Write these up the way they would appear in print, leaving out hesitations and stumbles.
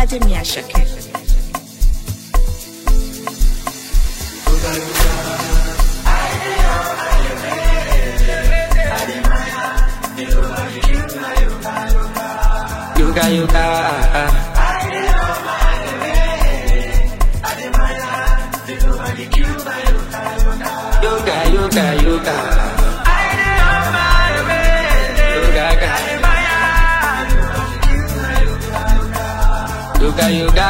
Ọlọ́ládémi Àṣàkẹ́. Yoga, yoga, yoga, yoga, yoga. Yoga, yoga,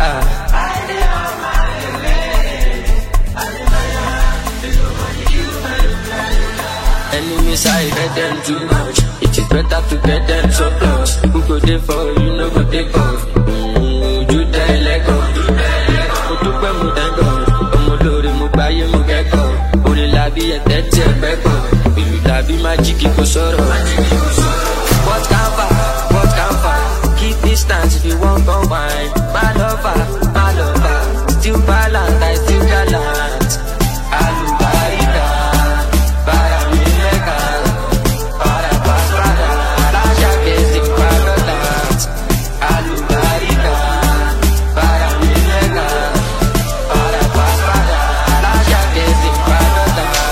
enemies, I hate them too much. It is better to get them so close. Who go there for you, no go take off. You tell let go. Mo dúpẹ́ mo dẹ́gọ̀, ọmọ olóore mo gbáyé mo kẹ́kọ̀ọ́. Orin làbí ẹ̀tẹ́ tí ẹ fẹ́ kọ̀. Ìlú tàbí májíkì kò sọ̀rọ̀. What can far? What can far? Keep distance if you want go wine. My lover, still balance, I still gallant. Alubarika, para mi mega, para pasada, Rasha kissing paradise. Alubarika, para mi mega, para pasada, Rasha kissing paradise.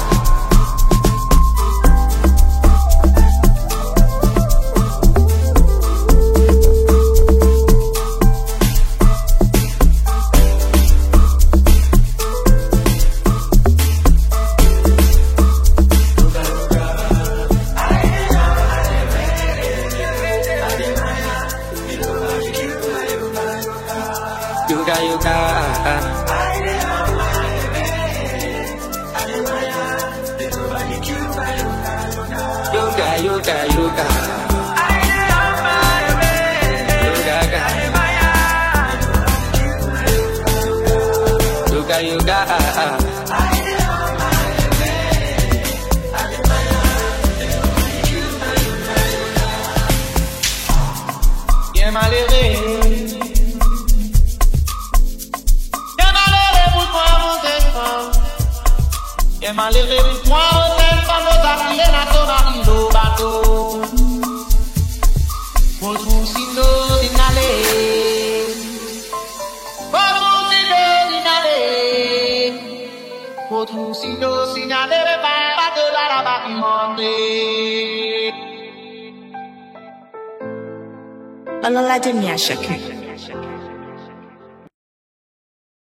Yoga, yoga, yoga, yoga, yoga. Yoga, yoga, Bien malheureux. Bien malheureux pour toi, hôtel, quand nos amis et la zone arrivent au bateau. Votre sino d'inale. Votre sino d'inale. Votre sino signalé, pas de la bâtiment. Ọlọ́ládémi Àṣàkẹ́.